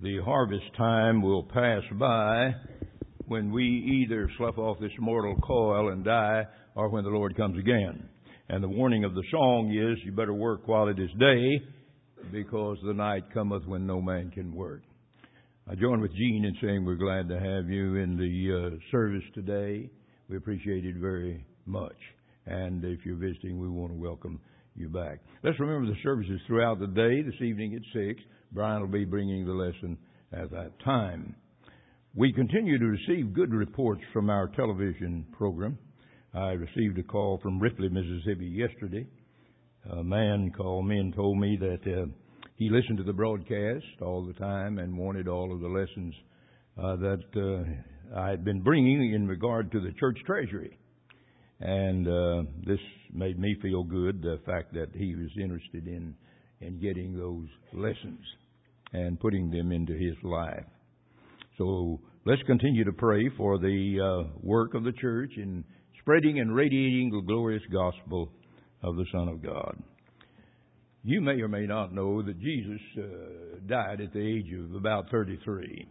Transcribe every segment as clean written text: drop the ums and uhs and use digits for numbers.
The harvest time will pass by when we either slough off this mortal coil and die, or when the Lord comes again. And the warning of the song is, you better work while it is day, because the night cometh when no man can work. I join with Gene in saying we're glad to have you in the service today. We appreciate it very much. And if you're visiting, we want to welcome you back. Let's remember the services throughout the day. This evening at 6, Brian will be bringing the lesson at that time. We continue to receive good reports from our television program. I received a call from Ripley, Mississippi yesterday. A man called me and told me that he listened to the broadcast all the time and wanted all of the lessons that I had been bringing in regard to the church treasury. And this made me feel good, the fact that he was interested in getting those lessons and putting them into his life. So let's continue to pray for the work of the church in spreading and radiating the glorious gospel of the Son of God. You may or may not know that Jesus died at the age of about 33.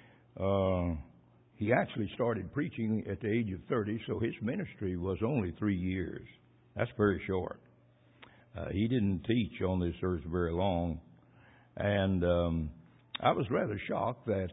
He actually started preaching at the age of 30, so his ministry was only 3 years. That's very short. He didn't teach on this earth very long. And I was rather shocked that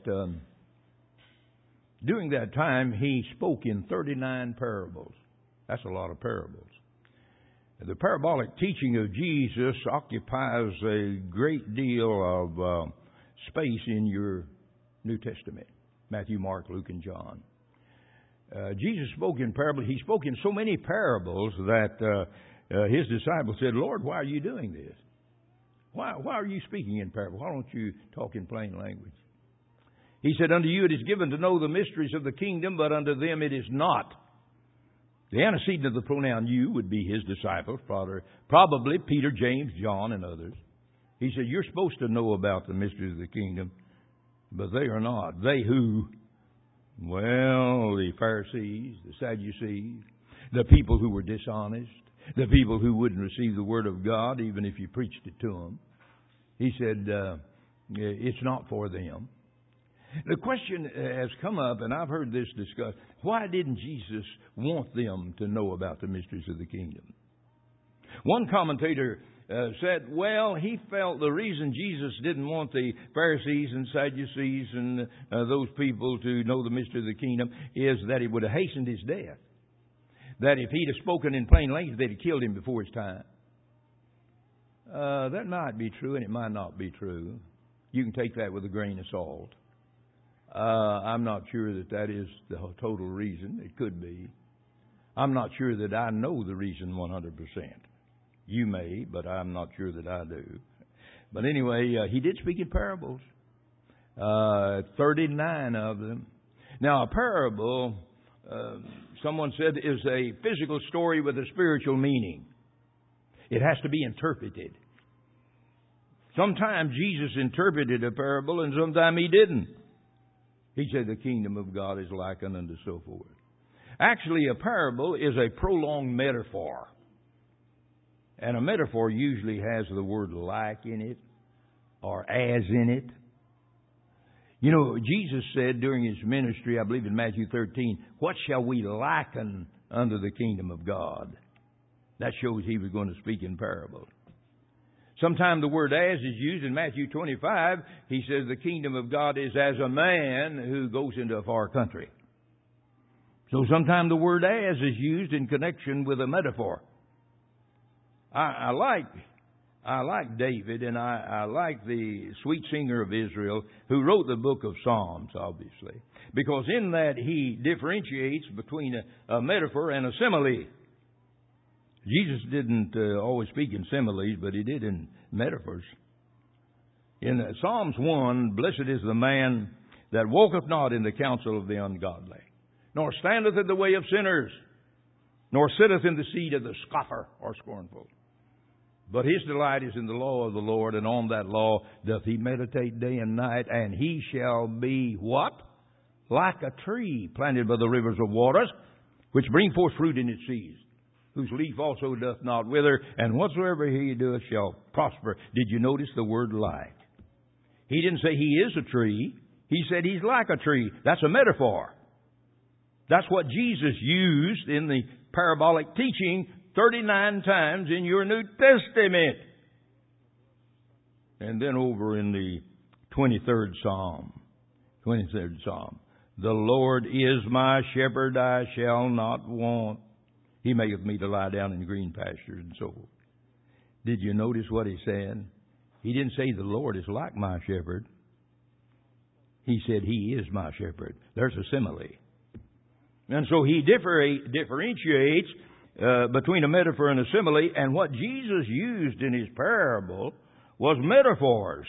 during that time he spoke in 39 parables. That's a lot of parables. The parabolic teaching of Jesus occupies a great deal of space in your New Testament. Matthew, Mark, Luke, and John. Jesus spoke in parables. He spoke in so many parables that his disciples said, Lord, why are you doing this? Why are you speaking in parables? Why don't you talk in plain language? He said, unto you it is given to know the mysteries of the kingdom, but unto them it is not. The antecedent of the pronoun you would be his disciples, probably Peter, James, John, and others. He said, you're supposed to know about the mysteries of the kingdom, but they are not. They who? Well, the Pharisees, the Sadducees, the people who were dishonest, the people who wouldn't receive the Word of God, even if you preached it to them. He said, it's not for them. The question has come up, and I've heard this discussed, why didn't Jesus want them to know about the mysteries of the kingdom? One commentator said, well, he felt the reason Jesus didn't want the Pharisees and Sadducees and those people to know the mystery of the kingdom is that it would have hastened his death. That if he'd have spoken in plain language, they'd have killed him before his time. That might be true, and it might not be true. You can take that with a grain of salt. I'm not sure that is the total reason. It could be. I'm not sure that I know the reason 100%. You may, but I'm not sure that I do. But anyway, he did speak in parables. 39 of them. Now, a parable, someone said, is a physical story with a spiritual meaning. It has to be interpreted. Sometimes Jesus interpreted a parable and sometimes he didn't. He said the kingdom of God is likened unto so forth. Actually, a parable is a prolonged metaphor. And a metaphor usually has the word like in it or as in it. You know, Jesus said during his ministry, I believe in Matthew 13, what shall we liken unto the kingdom of God? That shows he was going to speak in parables. Sometimes the word as is used in Matthew 25. He says the kingdom of God is as a man who goes into a far country. So sometimes the word as is used in connection with a metaphor. I like David, and I like the sweet singer of Israel who wrote the book of Psalms, obviously, because in that he differentiates between a metaphor and a simile. Jesus didn't always speak in similes, but he did in metaphors. In Psalms 1, blessed is the man that walketh not in the counsel of the ungodly, nor standeth in the way of sinners, nor sitteth in the seat of the scoffer or scornful. But his delight is in the law of the Lord, and on that law doth he meditate day and night, and he shall be what? Like a tree planted by the rivers of waters, which bring forth fruit in its season, whose leaf also doth not wither, and whatsoever he doeth shall prosper. Did you notice the word like? He didn't say he is a tree. He said he's like a tree. That's a metaphor. That's what Jesus used in the parabolic teaching 39 times in your New Testament. And then over in the 23rd Psalm, the Lord is my shepherd, I shall not want. He maketh me to lie down in green pastures and so forth. Did you notice what he said? He didn't say the Lord is like my shepherd. He said he is my shepherd. There's a simile. And so he differentiates between a metaphor and a simile. And what Jesus used in his parable was metaphors.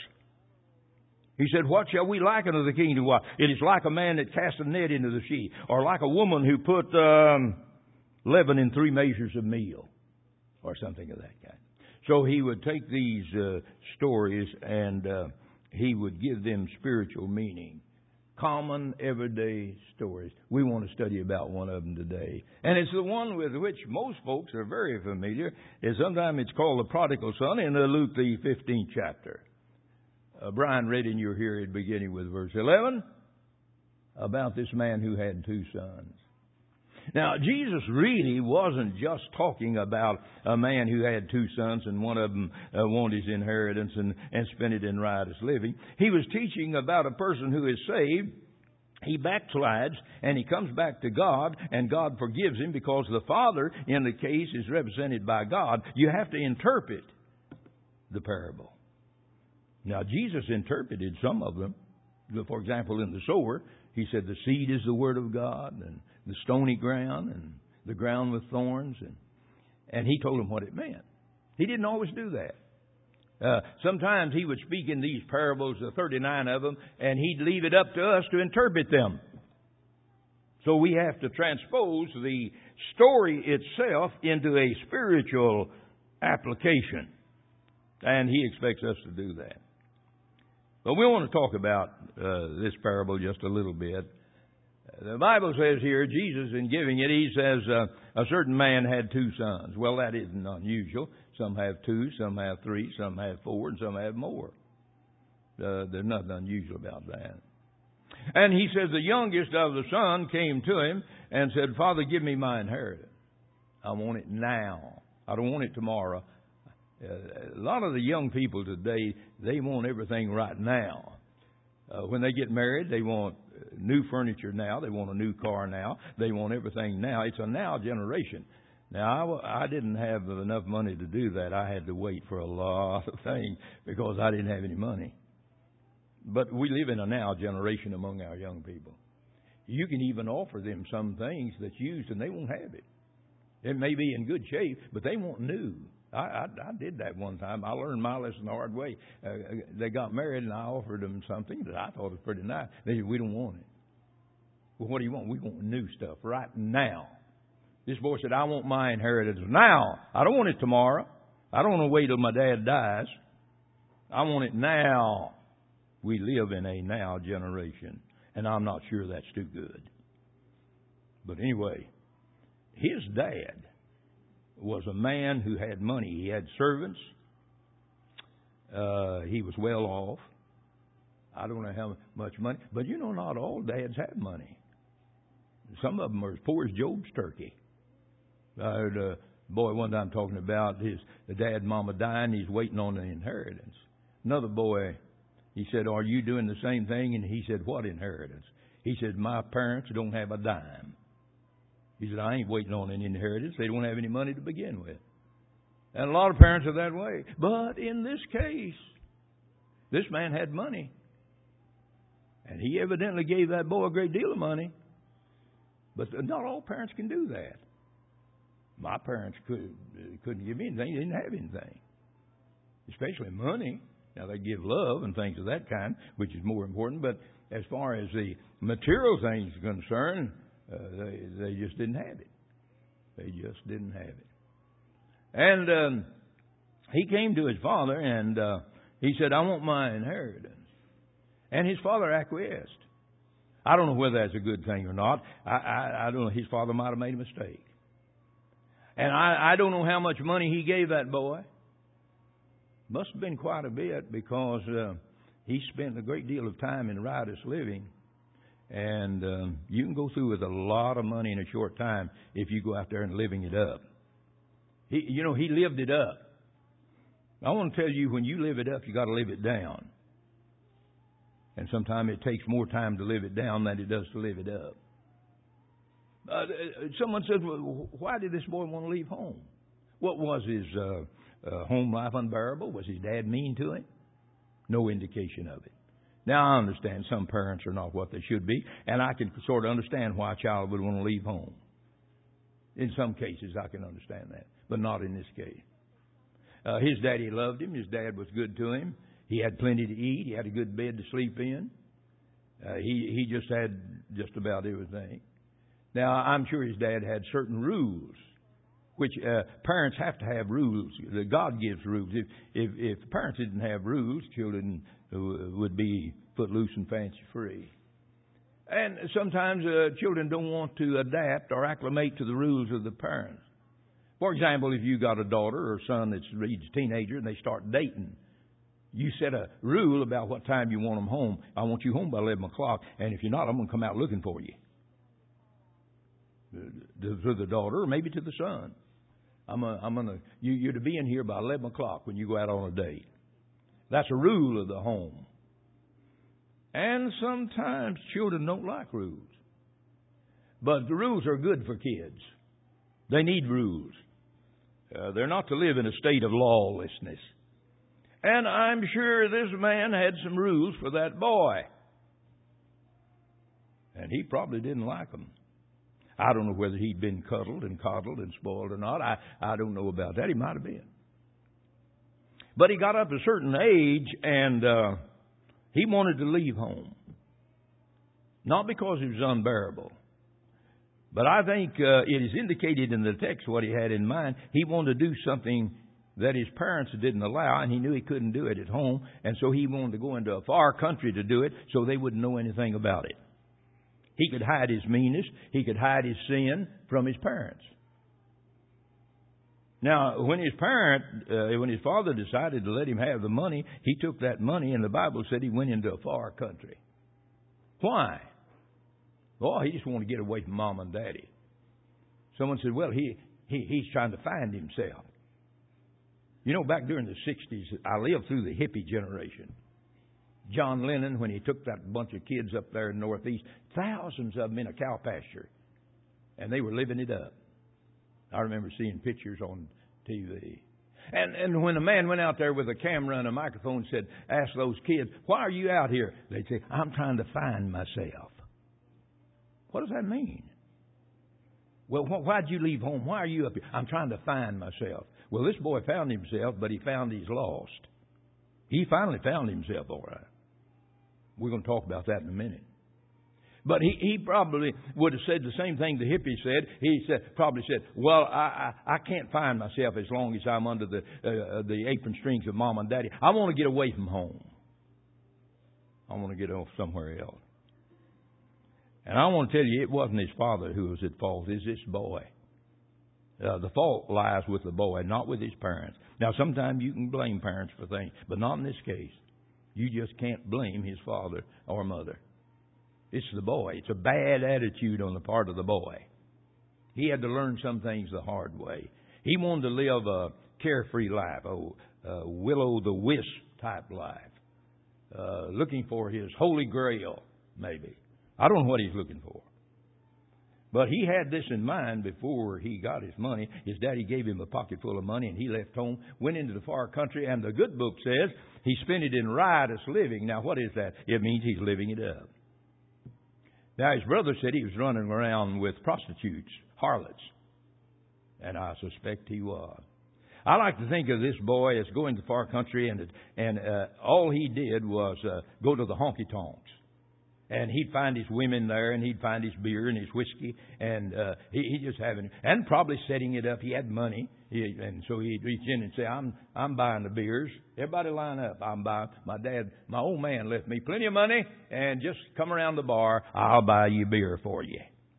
He said, what shall we liken unto the kingdom? Well, it is like a man that cast a net into the sea, or like a woman who put leaven in 3 measures of meal, or something of that kind. So he would take these stories and he would give them spiritual meaning. Common, everyday stories. We want to study about one of them today. And it's the one with which most folks are very familiar. Sometimes it's called the prodigal son in Luke the 15th chapter. Brian read in your hearing beginning with verse 11 about this man who had 2 sons. Now, Jesus really wasn't just talking about a man who had 2 sons and one of them wanted his inheritance and spent it in riotous living. He was teaching about a person who is saved. He backslides and he comes back to God, and God forgives him because the Father in the case is represented by God. You have to interpret the parable. Now, Jesus interpreted some of them. For example, in the sower, he said the seed is the word of God, and the stony ground, and the ground with thorns. And he told them what it meant. He didn't always do that. Sometimes he would speak in these parables, 39 of them, and he'd leave it up to us to interpret them. So we have to transpose the story itself into a spiritual application. And he expects us to do that. But we want to talk about this parable just a little bit. The Bible says here, Jesus in giving it, he says a certain man had 2 sons. Well, that isn't unusual. Some have 2, some have 3, some have 4, and some have more. There's nothing unusual about that. And he says the youngest of the son came to him and said, Father, give me my inheritance. I want it now. I don't want it tomorrow. A lot of the young people today, they want everything right now. When they get married, they want new furniture now. They want a new car now. They want everything now. It's a now generation. Now, I didn't have enough money to do that. I had to wait for a lot of things because I didn't have any money. But we live in a now generation among our young people. You can even offer them some things that's used and they won't have it. It may be in good shape, but they want new. I did that one time. I learned my lesson the hard way. They got married and I offered them something that I thought was pretty nice. They said, we don't want it. Well, what do you want? We want new stuff right now. This boy said, I want my inheritance now. I don't want it tomorrow. I don't want to wait till my dad dies. I want it now. We live in a now generation, and I'm not sure that's too good. But anyway, his dad was a man who had money. He had servants. He was well off. I don't know how much money. But you know, not all dads have money. Some of them are as poor as Job's turkey. I heard a boy one time talking about the dad and mama dying. He's waiting on the inheritance. Another boy, he said, are you doing the same thing? And he said, what inheritance? He said, my parents don't have a dime. He said, I ain't waiting on any inheritance. They don't have any money to begin with. And a lot of parents are that way. But in this case, this man had money. And he evidently gave that boy a great deal of money. But not all parents can do that. My parents couldn't give me anything. They didn't have anything. Especially money. Now, they give love and things of that kind, which is more important. But as far as the material things are concerned, they just didn't have it. They just didn't have it. And he came to his father and he said, I want my inheritance. And his father acquiesced. I don't know whether that's a good thing or not. I don't know. His father might have made a mistake. And I don't know how much money he gave that boy. Must have been quite a bit because He spent a great deal of time in riotous living. And you can go through with a lot of money in a short time if you go out there and living it up. He lived it up. I want to tell you, when you live it up, you got to live it down. And sometimes it takes more time to live it down than it does to live it up. Someone said, well, why did this boy want to leave home? What was his home life unbearable? Was his dad mean to him? No indication of it. Now, I understand some parents are not what they should be, and I can sort of understand why a child would want to leave home. In some cases, I can understand that, but not in this case. His daddy loved him. His dad was good to him. He had plenty to eat. He had a good bed to sleep in. He just had just about everything. Now, I'm sure his dad had certain rules, which parents have to have rules. God gives rules. If parents didn't have rules, children would be footloose and fancy free. And sometimes children don't want to adapt or acclimate to the rules of the parents. For example, if you got a daughter or son that's a teenager and they start dating, you set a rule about what time you want them home. I want you home by 11 o'clock, and if you're not, I'm going to come out looking for you. To the daughter, or maybe to the son. You're to be in here by 11 o'clock when you go out on a date. That's a rule of the home. And sometimes children don't like rules. But the rules are good for kids. They need rules. They're not to live in a state of lawlessness. And I'm sure this man had some rules for that boy. And he probably didn't like them. I don't know whether he'd been cuddled and coddled and spoiled or not. I don't know about that. He might have been. But he got up to a certain age and he wanted to leave home. Not because it was unbearable. But I think it is indicated in the text what he had in mind. He wanted to do something that his parents didn't allow, and he knew he couldn't do it at home. And so he wanted to go into a far country to do it so they wouldn't know anything about it. He could hide his meanness. He could hide his sin from his parents. Now, when his father decided to let him have the money, he took that money, and the Bible said he went into a far country. Why? Oh, he just wanted to get away from Mom and Daddy. Someone said, well, he's trying to find himself. You know, back during the 60s, I lived through the hippie generation. John Lennon, when he took that bunch of kids up there in the Northeast, thousands of them in a cow pasture, and they were living it up. I remember seeing pictures on TV. And when a man went out there with a camera and a microphone and said, ask those kids, why are you out here? They'd say, I'm trying to find myself. What does that mean? Well, why'd you leave home? Why are you up here? I'm trying to find myself. Well, this boy found himself, but he found he's lost. He finally found himself, all right. We're going to talk about that in a minute. But he probably would have said the same thing the hippie said. He probably said, well, I can't find myself as long as I'm under the apron strings of Mom and Daddy. I want to get away from home. I want to get off somewhere else. And I want to tell you, it wasn't his father who was at fault. It's this boy. The fault lies with the boy, not with his parents. Now, sometimes you can blame parents for things, but not in this case. You just can't blame his father or mother. It's the boy. It's a bad attitude on the part of the boy. He had to learn some things the hard way. He wanted to live a carefree life, a will-o'-the-wisp type life, looking for his holy grail, maybe. I don't know what he's looking for. But he had this in mind before he got his money. His daddy gave him a pocket full of money, and he left home, went into the far country, and the good book says he spent it in riotous living. Now, what is that? It means he's living it up. Now, his brother said he was running around with prostitutes, harlots, and I suspect he was. I like to think of this boy as going to the far country, and all he did was go to the honky-tonks. And he'd find his women there, and he'd find his beer and his whiskey, and he just having, and probably setting it up. He had money, and so he'd reach in and say, I'm buying the beers. Everybody line up. I'm buying. My old man left me plenty of money, and just come around the bar. I'll buy you beer for you.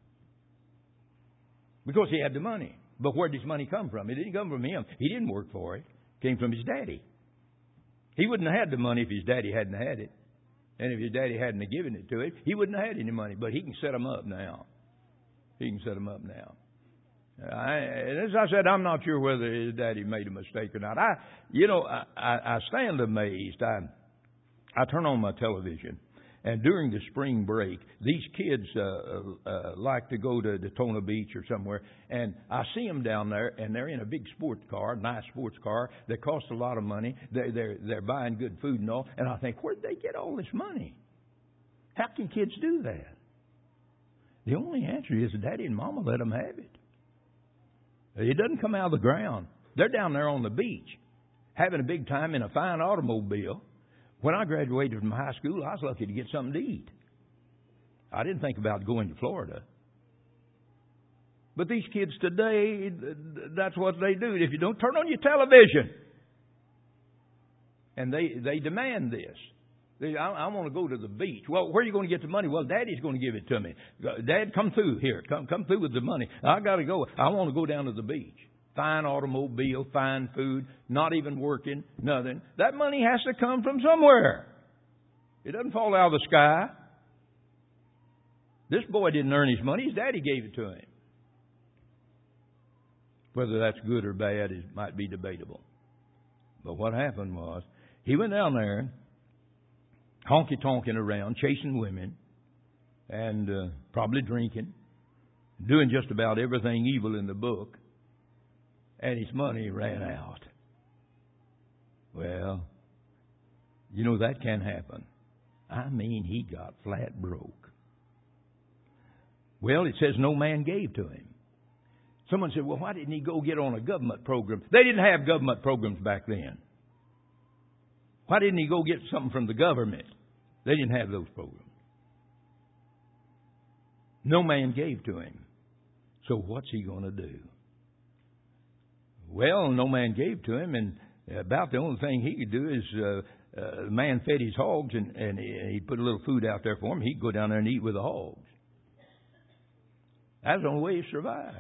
Because he had the money. But where did his money come from? It didn't come from him. He didn't work for it. It came from his daddy. He wouldn't have had the money if his daddy hadn't had it. And if his daddy hadn't have given it to him, he wouldn't have had any money. But he can set them up now. He can set them up now. And as I said, I'm not sure whether his daddy made a mistake or not. I stand amazed. I turn on my television, and during the spring break, these kids like to go to Daytona Beach or somewhere, and I see them down there, and they're in a big sports car, nice sports car that costs a lot of money. They're buying good food and all, and I think, where'd they get all this money? How can kids do that? The only answer is Daddy and Mama let them have it. It doesn't come out of the ground. They're down there on the beach, having a big time in a fine automobile. When I graduated from high school, I was lucky to get something to eat. I didn't think about going to Florida. But these kids today, that's what they do. If you don't turn on your television, and they demand this. I want to go to the beach. Well, where are you going to get the money? Well, Daddy's going to give it to me. Dad, come through here. Come through with the money. I got to go. I want to go down to the beach. Fine automobile, fine food, not even working, nothing. That money has to come from somewhere. It doesn't fall out of the sky. This boy didn't earn his money. His daddy gave it to him. Whether that's good or bad might be debatable. But what happened was, he went down there, honky-tonking around, chasing women, and probably drinking, doing just about everything evil in the book. And his money ran out. Well, that can happen. I mean, he got flat broke. Well, it says no man gave to him. Someone said, well, why didn't he go get on a government program? They didn't have government programs back then. Why didn't he go get something from the government? They didn't have those programs. No man gave to him. So what's he going to do? Well, no man gave to him, and about the only thing he could do is the man fed his hogs, and he put a little food out there for him. He'd go down there and eat with the hogs. That's the only way he survived.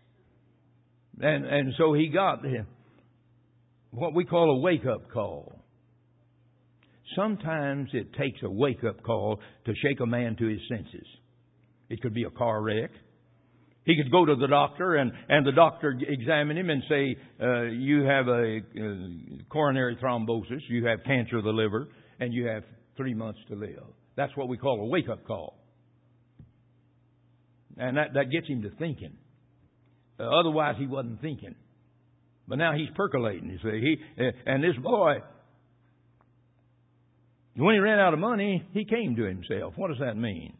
And so he got what we call a wake-up call. Sometimes it takes a wake-up call to shake a man to his senses. It could be a car wreck. He could go to the doctor, and the doctor examine him and say, you have a coronary thrombosis, you have cancer of the liver, and you have 3 months to live. That's what we call a wake-up call. And that gets him to thinking. Otherwise, he wasn't thinking. But now he's percolating, you see. And this boy, when he ran out of money, he came to himself. What does that mean?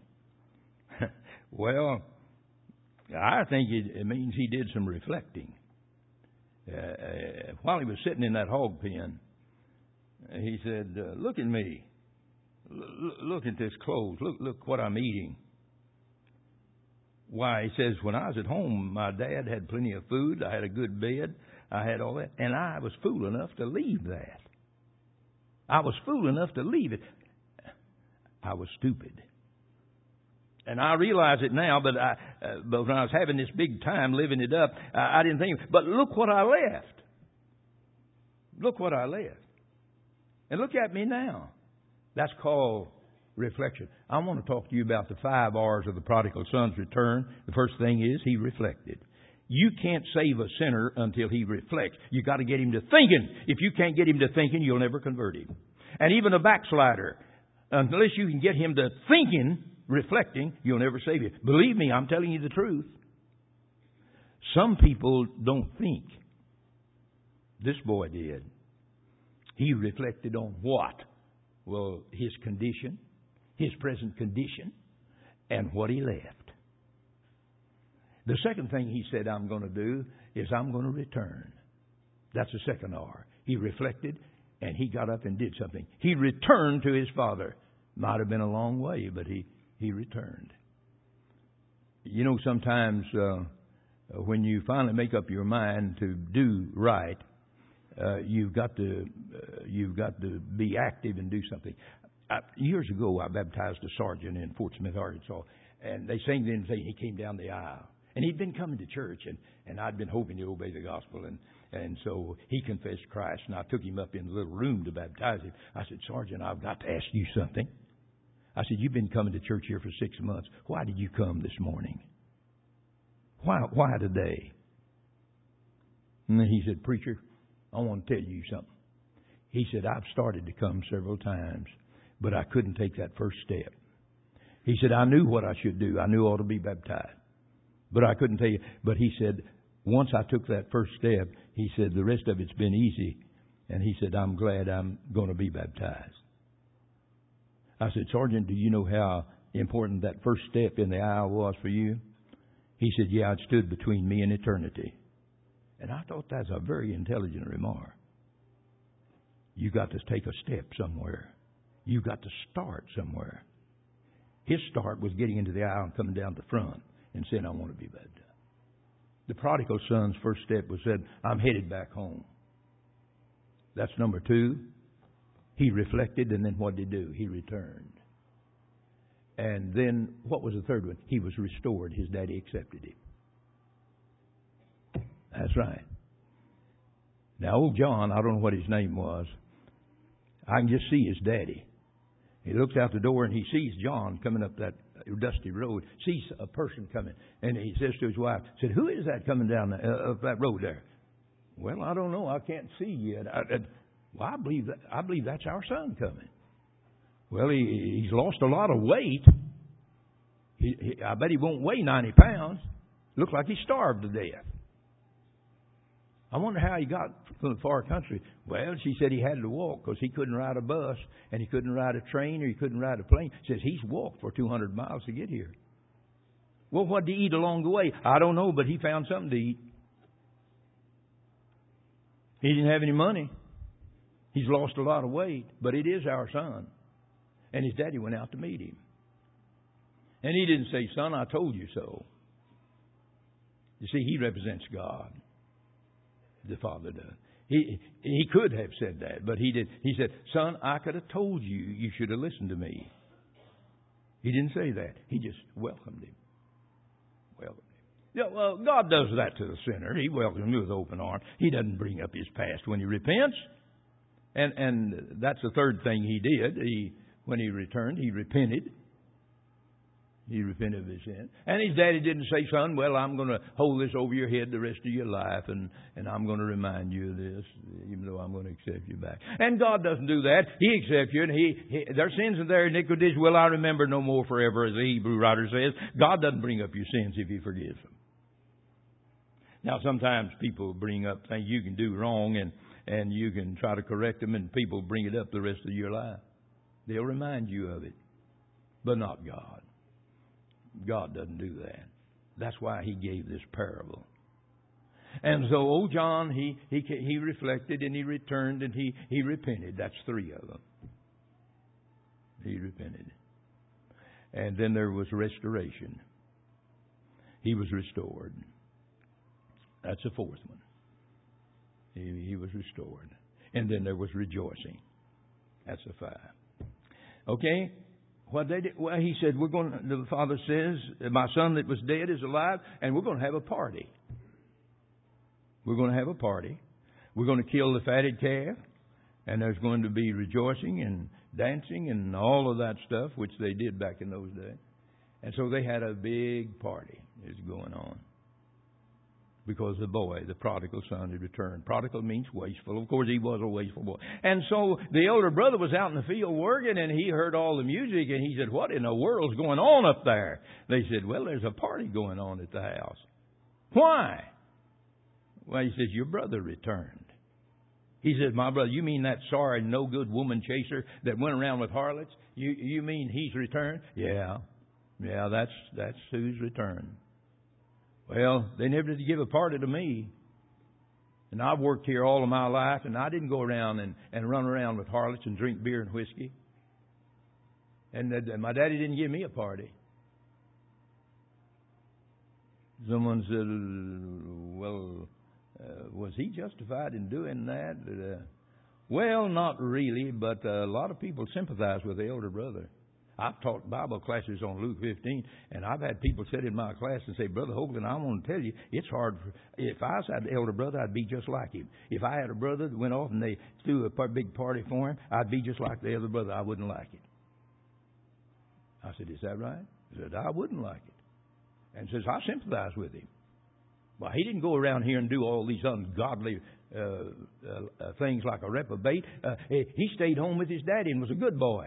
Well, I think it means he did some reflecting. While he was sitting in that hog pen, he said, look at me. Look at this clothes. Look what I'm eating. Why, he says, when I was at home, my dad had plenty of food. I had a good bed. I had all that. And I was fool enough to leave that. I was fool enough to leave it. I was stupid. And I realize it now, but when I was having this big time living it up, I didn't think. But look what I left. Look what I left. And look at me now. That's called reflection. I want to talk to you about the 5 R's of the prodigal son's return. The first thing is he reflected. You can't save a sinner until he reflects. You've got to get him to thinking. If you can't get him to thinking, you'll never convert him. And even a backslider, unless you can get him to thinking, reflecting, you'll never save you. Believe me, I'm telling you the truth. Some people don't think. This boy did. He reflected on what? Well, his condition, his present condition, and what he left. The second thing he said I'm going to do is I'm going to return. That's the second R. He reflected, and he got up and did something. He returned to his father. Might have been a long way, but he returned. You know, sometimes when you finally make up your mind to do right, you've got to be active and do something. Years ago, I baptized a sergeant in Fort Smith, Arkansas, and they sang the invitation. He came down the aisle, and he'd been coming to church, and I'd been hoping to obey the gospel, And so he confessed Christ, and I took him up in the little room to baptize him. I said, Sergeant, I've got to ask you something. I said, you've been coming to church here for 6 months. Why did you come this morning? Why today? And then he said, Preacher, I want to tell you something. He said, I've started to come several times, but I couldn't take that first step. He said, I knew what I should do. I knew I ought to be baptized. But I couldn't tell you. But he said, once I took that first step, he said, the rest of it's been easy. And he said, I'm glad I'm going to be baptized. I said, Sergeant, do you know how important that first step in the aisle was for you? He said, yeah, it stood between me and eternity. And I thought that's a very intelligent remark. You got to take a step somewhere. You got to start somewhere. His start was getting into the aisle and coming down the front and saying, I want to be baptized. The prodigal son's first step was said, I'm headed back home. That's number 2. He reflected, and then what did he do? He returned. And then what was the third one? He was restored. His daddy accepted him. That's right. Now, old John, I don't know what his name was. I can just see his daddy. He looks out the door and he sees John coming up that dusty road, sees a person coming. And he says to his wife, said, who is that coming down up that road there? Well, I don't know. I can't see yet. I believe that's our son coming. Well, he's lost a lot of weight. I bet he won't weigh 90 pounds. Looks like he starved to death. I wonder how he got from the far country. Well, she said he had to walk because he couldn't ride a bus and he couldn't ride a train or he couldn't ride a plane. Says he's walked for 200 miles to get here. Well, what did he eat along the way? I don't know, but he found something to eat. He didn't have any money. He's lost a lot of weight, but it is our son. And his daddy went out to meet him. And he didn't say, son, I told you so. You see, he represents God. The Father does. He could have said that, but he did. He said, son, I could have told you. You should have listened to me. He didn't say that. He just welcomed him. Welcomed him. Yeah, well, God does that to the sinner. He welcomes him with open arms. He doesn't bring up his past when he repents. And that's the third thing he did. When he returned, he repented. He repented of his sin. And his daddy didn't say, son, well, I'm going to hold this over your head the rest of your life, and I'm going to remind you of this, even though I'm going to accept you back. And God doesn't do that. He accepts you, and their sins and their iniquities will I remember no more forever, as the Hebrew writer says. God doesn't bring up your sins if He forgives them. Now, sometimes people bring up things you can do wrong, and you can try to correct them, and people bring it up the rest of your life. They'll remind you of it, but not God. God doesn't do that. That's why He gave this parable. And so old John, he reflected and he returned and he repented. That's 3 of them. He repented. And then there was restoration. He was restored. That's the 4th one. He was restored. And then there was rejoicing. That's the 5. Okay? What they did, well, he said, the father says, my son that was dead is alive, and we're going to have a party. We're going to have a party. We're going to kill the fatted calf, and there's going to be rejoicing and dancing and all of that stuff, which they did back in those days. And so they had a big party is going on. Because the boy, the prodigal son, had returned. Prodigal means wasteful. Of course, he was a wasteful boy. And so the elder brother was out in the field working, and he heard all the music, and he said, what in the world's going on up there? They said, well, there's a party going on at the house. Why? Well, he says, your brother returned. He says, my brother, you mean that sorry, no good woman chaser that went around with harlots? You mean he's returned? Yeah, that's who's returned. Well, they never did give a party to me. And I've worked here all of my life, and I didn't go around and run around with harlots and drink beer and whiskey. And my daddy didn't give me a party. Someone said, well, was he justified in doing that? Well, not really, but a lot of people sympathize with the elder brother. I've taught Bible classes on Luke 15, and I've had people sit in my class and say, Brother Hoagland, I want to tell you, it's hard. If I had an elder brother, I'd be just like him. If I had a brother that went off and they threw a big party for him, I'd be just like the other brother. I wouldn't like it. I said, is that right? He said, I wouldn't like it. And says, I sympathize with him. Well, he didn't go around here and do all these ungodly things like a reprobate. He stayed home with his daddy and was a good boy.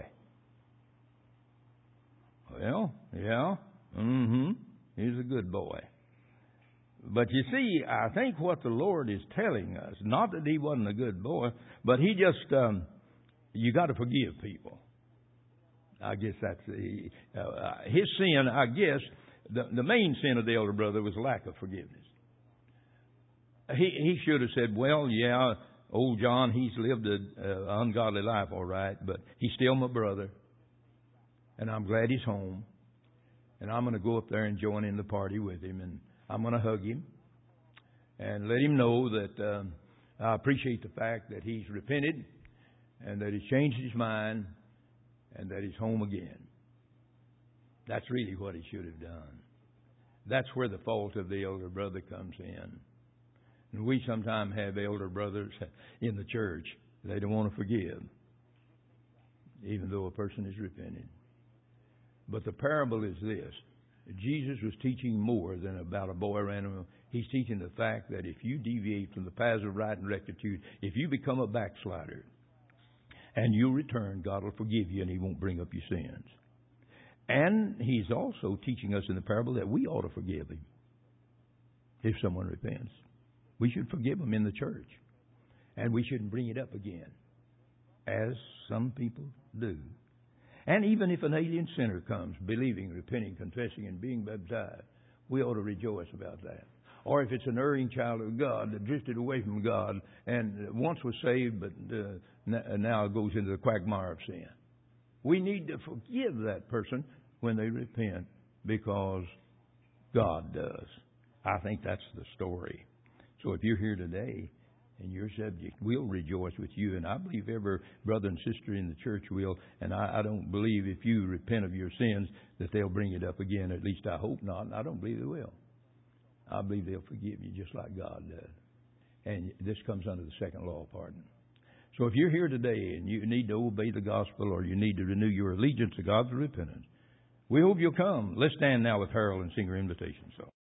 Well, yeah, he's a good boy. But you see, I think what the Lord is telling us, not that he wasn't a good boy, but he just, you got to forgive people. I guess that's his sin. I guess the main sin of the elder brother was lack of forgiveness. He should have said, well, yeah, old John, he's lived an ungodly life, all right, but he's still my brother. And I'm glad he's home. And I'm going to go up there and join in the party with him. And I'm going to hug him and let him know that I appreciate the fact that he's repented and that he's changed his mind and that he's home again. That's really what he should have done. That's where the fault of the elder brother comes in. And we sometimes have elder brothers in the church. They don't want to forgive, even though a person is repented. But the parable is this. Jesus was teaching more than about a boy ran him. He's teaching the fact that if you deviate from the paths of right and rectitude, if you become a backslider and you return, God will forgive you and he won't bring up your sins. And he's also teaching us in the parable that we ought to forgive him if someone repents. We should forgive them in the church. And we shouldn't bring it up again, as some people do. And even if an alien sinner comes, believing, repenting, confessing, and being baptized, we ought to rejoice about that. Or if it's an erring child of God that drifted away from God and once was saved, but now goes into the quagmire of sin. We need to forgive that person when they repent because God does. I think that's the story. So if you're here today and your subject, we'll rejoice with you. And I believe every brother and sister in the church will. And I don't believe if you repent of your sins that they'll bring it up again. At least I hope not. And I don't believe they will. I believe they'll forgive you just like God does. And this comes under the second law of pardon. So if you're here today and you need to obey the gospel or you need to renew your allegiance to God through repentance, we hope you'll come. Let's stand now with Harold and sing our invitation song.